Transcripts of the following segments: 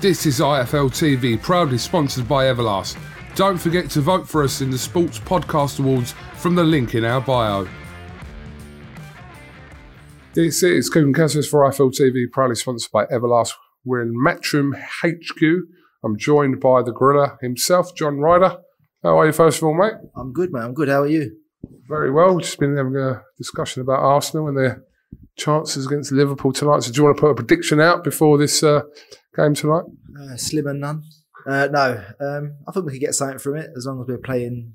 This is IFL TV, proudly sponsored by Everlast. Don't forget to vote for us in the Sports Podcast Awards from the link in our bio. This is Coogan Cassius for IFL TV, proudly sponsored by Everlast. We're in Matchroom HQ. I'm joined by the gorilla himself, John Ryder. How are you, first of all, mate? I'm good, mate. I'm good. How are you? Very well. We've just been having a discussion about Arsenal and their chances against Liverpool tonight. So do you want to put a prediction out before this game tonight? Slim and none. No. I think we could get something from it as long as we're playing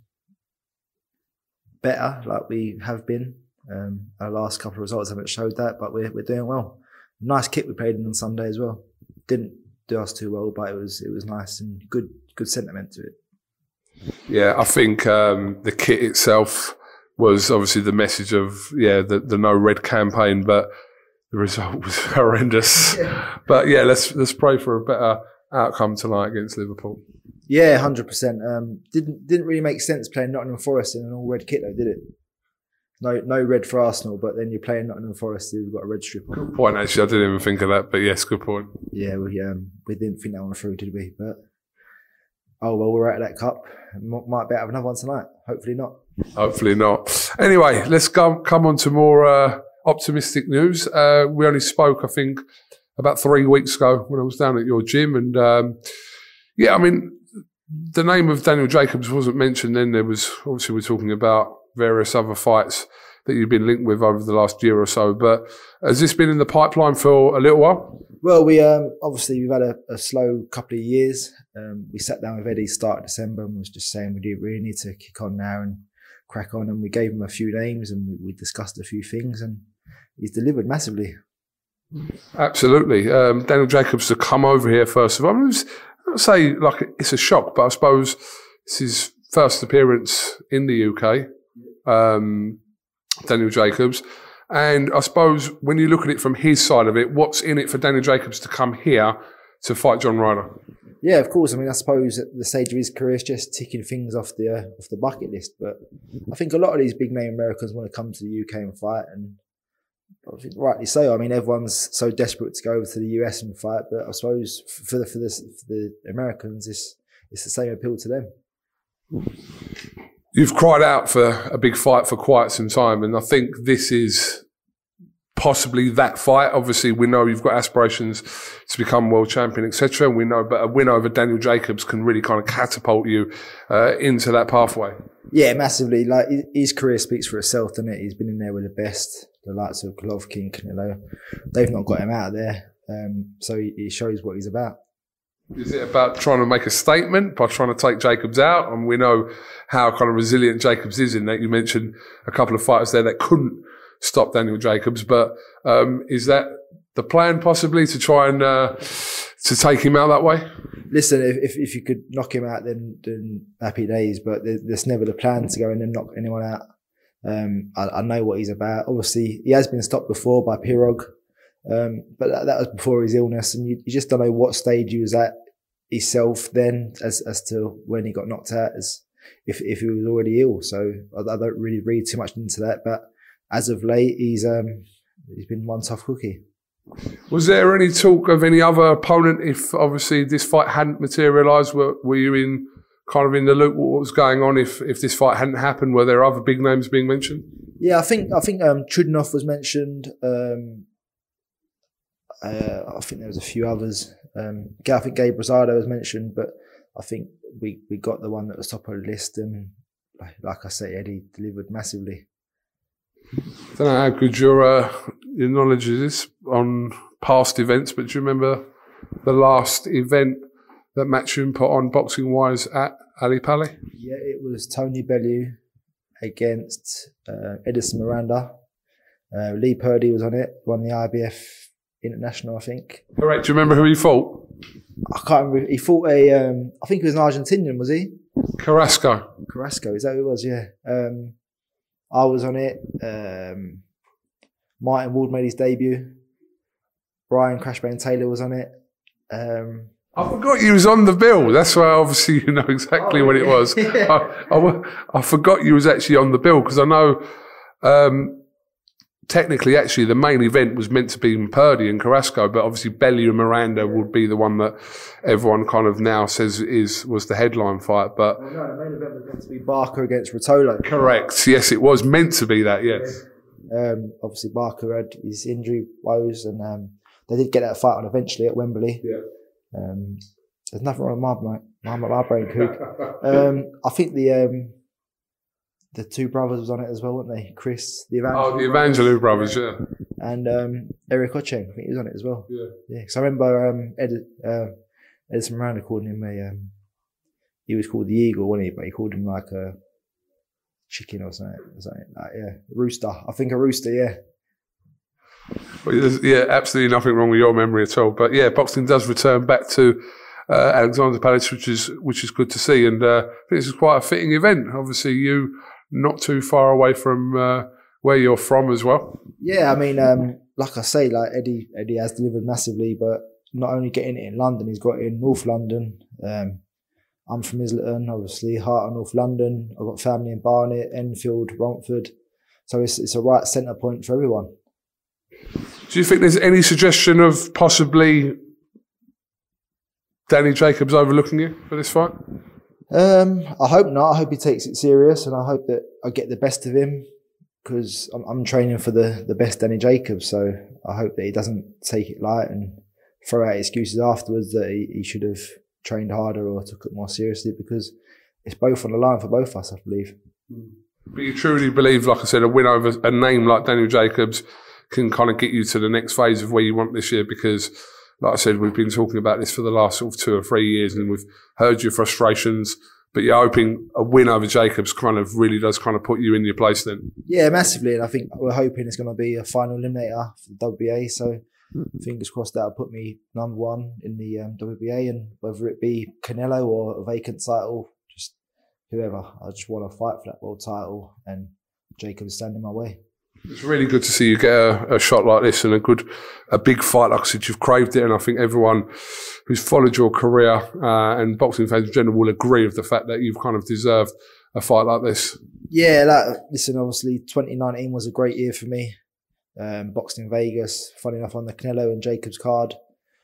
better like we have been. Our last couple of results haven't showed that, but we're doing well. Nice kit we played in on Sunday as well. Didn't do us too well, but it was nice and good sentiment to it. Yeah, I think the kit itself was obviously the message of the no red campaign, but the result was horrendous. Yeah. But yeah, let's pray for a better outcome tonight against Liverpool. Yeah, 100%. Didn't really make sense playing Nottingham Forest in an all red kit though, did it? No red for Arsenal, but then you're playing Nottingham Forest, you've got a red strip on. Good point, actually. I didn't even think of that, but yes, good point. Yeah, we didn't think that one through, did we? But oh well, we're out of that cup. Might be out of another one tonight. Hopefully not. Hopefully not. Anyway, let's come on to more optimistic news. We only spoke, I think, about 3 weeks ago when I was down at your gym, and I mean, the name of Daniel Jacobs wasn't mentioned then. There was obviously we're talking about various other fights that you've been linked with over the last year or so. But has this been in the pipeline for a little while? Well, we obviously we've had a slow couple of years. We sat down with Eddie start of December and was just saying we do really need to kick on now and crack on. And we gave him a few names and we discussed a few things, and he's delivered massively. Absolutely, Daniel Jacobs to come over here first of all. I would not say like it's a shock, but I suppose it's his first appearance in the UK. Daniel Jacobs, and I suppose when you look at it from his side of it, what's in it for Daniel Jacobs to come here to fight John Ryder? Yeah, of course. I mean, I suppose at the stage of his career, it's just ticking things off the bucket list. But I think a lot of these big name Americans want to come to the UK and fight, and I think rightly so. I mean, everyone's so desperate to go over to the US and fight, but I suppose for the Americans, it's the same appeal to them. You've cried out for a big fight for quite some time, and I think this is possibly that fight. Obviously, we know you've got aspirations to become world champion, etc. And we know, but a win over Daniel Jacobs can really kind of catapult you into that pathway. Yeah, massively. Like his career speaks for itself, doesn't it? He's been in there with the best, the likes of Golovkin, Canelo. They've not got him out of there, so he shows what he's about. Is it about trying to make a statement by trying to take Jacobs out? And we know how kind of resilient Jacobs is in that. You mentioned a couple of fighters there that couldn't stop Daniel Jacobs, but is that the plan possibly to try and to take him out that way? Listen, if you could knock him out, then happy days, but there's never the plan to go in and knock anyone out. I know what he's about. Obviously, he has been stopped before by Pirog. But that was before his illness, and you just don't know what stage he was at himself then as to when he got knocked out, as if he was already ill. So I don't really read too much into that, but as of late he's been one tough cookie. Was there any talk of any other opponent if obviously this fight hadn't materialised? Were you in the loop what was going on if this fight hadn't happened? Were there other big names being mentioned? Yeah, I think Chudinov was mentioned. I think there was a few others. I think Gabe Rosado was mentioned, but I think we got the one that was top of the list, and like I say, Eddie delivered massively. I don't know how good your knowledge is on past events, but do you remember the last event that Matchroom put on boxing-wise at Ali Pali? Yeah, it was Tony Bellew against Edison Miranda. Lee Purdy was on it, won the IBF International, I think. Correct. Do you remember who he fought? I can't remember. He fought I think he was an Argentinian, was he? Carrasco, is that who it was? Yeah. I was on it. Martin Ward made his debut. Brian Crashbane Taylor was on it. I forgot you was on the bill. That's why obviously you know exactly what it was. I forgot you was actually on the bill because I know technically, actually, the main event was meant to be Purdy and Carrasco, but obviously Bellew and Miranda would be the one that everyone kind of now says was the headline fight. But no, the main event was meant to be Barker against Ruotolo. Correct. Yes, it was meant to be that. Yes. Obviously, Barker had his injury woes, and they did get that fight on eventually at Wembley. Yeah. There's nothing wrong with my brain, Cook. I think the two brothers was on it as well, weren't they? Chris, the Evangelou brothers, yeah. And Eric Ocheng, I think he was on it as well. Yeah. Yeah, because I remember Edison Miranda called him he was called the Eagle, wasn't he? But he called him like a chicken or something like, yeah, rooster. I think a rooster, yeah. But yeah, absolutely nothing wrong with your memory at all. But yeah, boxing does return back to Alexander Palace, which is good to see. And I think this is quite a fitting event. Obviously, you not too far away from where you're from as well. Yeah, I mean, like I say, like Eddie has delivered massively, but not only getting it in London, he's got it in North London. I'm from Islington, obviously, heart of North London. I've got family in Barnet, Enfield, Romford. So it's a right centre point for everyone. Do you think there's any suggestion of possibly Danny Jacobs overlooking you for this fight? I hope not. I hope he takes it serious, and I hope that I get the best of him, because I'm training for the best Danny Jacobs. So I hope that he doesn't take it light and throw out excuses afterwards that he should have trained harder or took it more seriously, because it's both on the line for both of us, I believe. But you truly believe, like I said, a win over a name like Daniel Jacobs can kind of get you to the next phase of where you want this year? Because, like I said, we've been talking about this for the last sort of 2 or 3 years, and we've heard your frustrations, but you're hoping a win over Jacobs kind of really does kind of put you in your place then. Yeah, massively. And I think we're hoping it's going to be a final eliminator for the WBA. So fingers crossed that'll put me number 1 in the WBA, and whether it be Canelo or a vacant title, just whoever. I just want to fight for that world title, and Jacobs stand in my way. It's really good to see you get a shot like this and a big fight. Like I said, you've craved it, and I think everyone who's followed your career and boxing fans in general will agree with the fact that you've kind of deserved a fight like this. Yeah, listen, obviously 2019 was a great year for me. Boxed in Vegas, funny enough, on the Canelo and Jacobs card.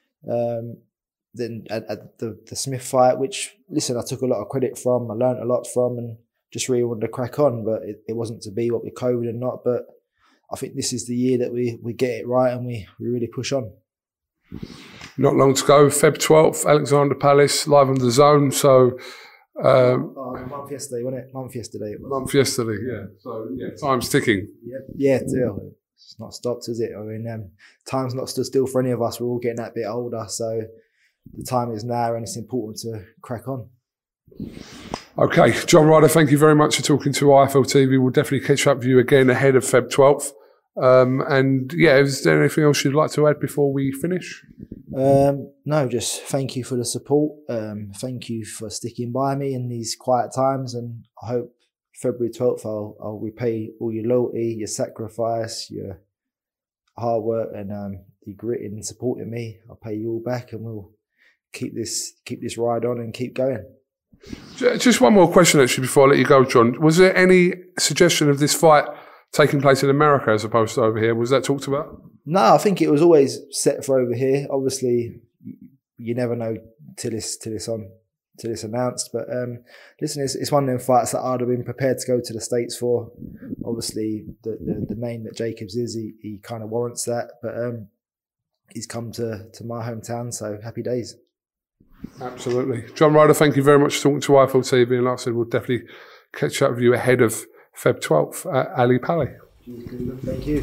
Then at the Smith fight, which, listen, I took a lot of credit from, I learned a lot from, and just really wanted to crack on, but it wasn't to be, what with COVID and not. But I think this is the year that we get it right and we really push on. Not long to go. Feb 12th, Alexander Palace, live on the Zone. So, a month yesterday, wasn't it? Month yesterday, yeah. So, yeah, time's ticking. Yeah, it's not stopped, is it? I mean, time's not stood still for any of us. We're all getting that bit older, so the time is now, and it's important to crack on. Okay, John Ryder, thank you very much for talking to IFL TV. We'll definitely catch up with you again ahead of Feb 12th. And yeah, is there anything else you'd like to add before we finish? No, just thank you for the support. Thank you for sticking by me in these quiet times, and I hope February 12th I'll repay all your loyalty, your sacrifice, your hard work, and your grit in supporting me. I'll pay you all back, and we'll keep this ride on and keep going. Just one more question, actually, before I let you go, John. Was there any suggestion of this fight taking place in America as opposed to over here? Was that talked about? No, I think it was always set for over here. Obviously, you never know till it's announced. But listen, it's one of them fights that I'd have been prepared to go to the States for. Obviously, the name that Jacobs is, he kind of warrants that. But he's come to my hometown, so happy days. Absolutely. John Ryder, thank you very much for talking to IFL TV. And like I said, we'll definitely catch up with you ahead of Feb 12th at Ali Pali. Thank you.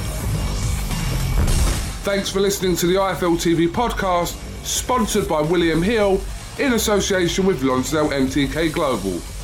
Thanks for listening to the IFL TV podcast, sponsored by William Hill in association with Lonsdale MTK Global.